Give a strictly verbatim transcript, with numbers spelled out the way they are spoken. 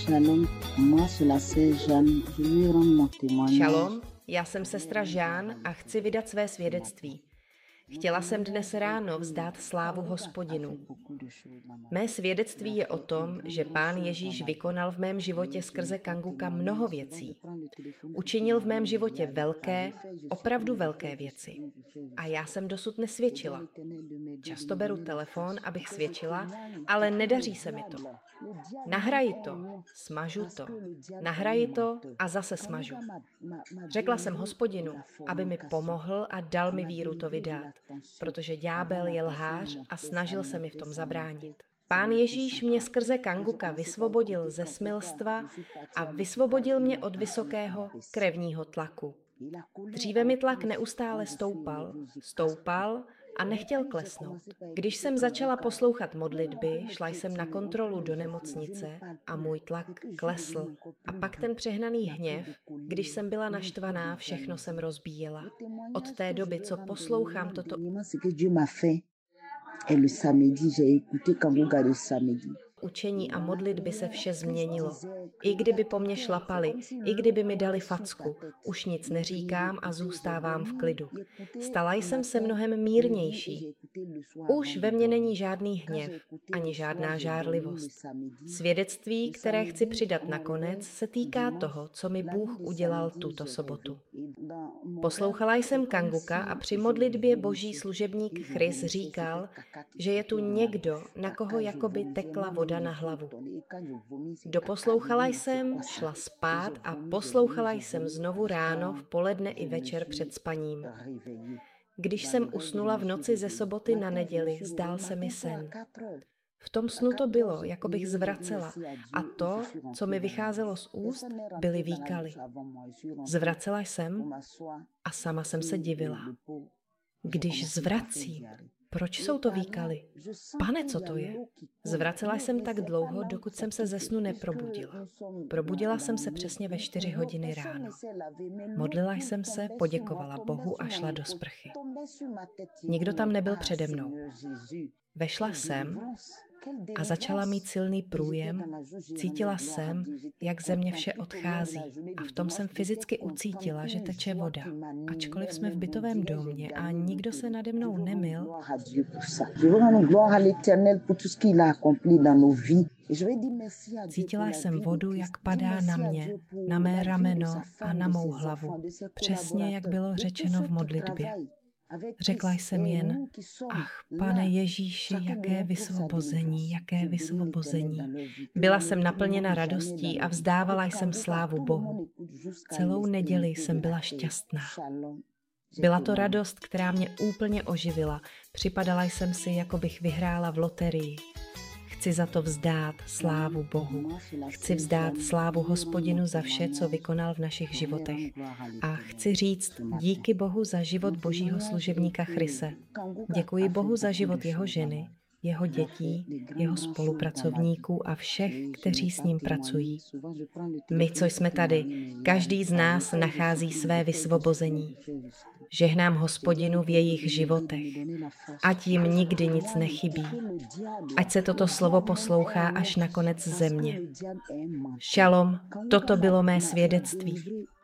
Shalom, moi c'est la sœur Jeanne, je lui rends mon témoignage. Šalom, já jsem sestra Žán a chci vydat své svědectví. Chtěla jsem dnes ráno vzdát slávu Hospodinu. Mé svědectví je o tom, že Pán Ježíš vykonal v mém životě skrze Kanguka mnoho věcí. Učinil v mém životě velké, opravdu velké věci. A já jsem dosud nesvědčila. Často beru telefon, abych svědčila, ale nedaří se mi to. Nahraji to, smažu to, nahraji to a zase smažu. Řekla jsem Hospodinu, aby mi pomohl a dal mi víru to vydat, protože ďábel je lhář a snažil se mi v tom zabránit. Pán Ježíš mě skrze Kanguka vysvobodil ze smilstva a vysvobodil mě od vysokého krevního tlaku. Dříve mi tlak neustále stoupal, stoupal a nechtěl klesnout. Když jsem začala poslouchat modlitby, šla jsem na kontrolu do nemocnice a můj tlak klesl. A pak ten přehnaný hněv, když jsem byla naštvaná, všechno jsem rozbíjela. Od té doby, co poslouchám toto učení a modlitby, se vše změnilo. I kdyby po mně šlapali, i kdyby mi dali facku, už nic neříkám a zůstávám v klidu. Stala jsem se mnohem mírnější. Už ve mně není žádný hněv, ani žádná žárlivost. Svědectví, které chci přidat nakonec, se týká toho, co mi Bůh udělal tuto sobotu. Poslouchala jsem Kanguka a při modlitbě boží služebník Chris říkal, že je tu někdo, na koho jakoby tekla voda na hlavu. Doposlouchala jsem, šla spát a poslouchala jsem znovu ráno, v poledne i večer před spaním. Když jsem usnula v noci ze soboty na neděli, zdál se mi sen. V tom snu to bylo, jako bych zvracela, a to, co mi vycházelo z úst, byly výkaly. Zvracela jsem a sama jsem se divila. Když zvracím, proč jsou to výkaly? Pane, co to je? Zvracela jsem tak dlouho, dokud jsem se ze snu neprobudila. Probudila jsem se přesně ve čtyři hodiny ráno. Modlila jsem se, poděkovala Bohu a šla do sprchy. Nikdo tam nebyl přede mnou. Vešla jsem a začala mít silný průjem, cítila jsem, jak ze mě vše odchází a v tom jsem fyzicky ucítila, že teče voda. Ačkoliv jsme v bytovém domě a nikdo se nade mnou nemyl, cítila jsem vodu, jak padá na mě, na mé rameno a na mou hlavu, přesně jak bylo řečeno v modlitbě. Řekla jsem jen, ach, Pane Ježíši, jaké vysvobození, jaké vysvobození. Byla jsem naplněna radostí a vzdávala jsem slávu Bohu. Celou neděli jsem byla šťastná. Byla to radost, která mě úplně oživila. Připadala jsem si, jako bych vyhrála v loterii. Chci za to vzdát slávu Bohu. Chci vzdát slávu Hospodinu za vše, co vykonal v našich životech. A chci říct díky Bohu za život božího služebníka Chrise. Děkuji Bohu za život jeho ženy, jeho dětí, jeho spolupracovníků a všech, kteří s ním pracují. My, co jsme tady, každý z nás nachází své vysvobození. Žehnám Hospodinu v jejich životech. Ať jim nikdy nic nechybí. Ať se toto slovo poslouchá až na konec země. Šalom, toto bylo mé svědectví.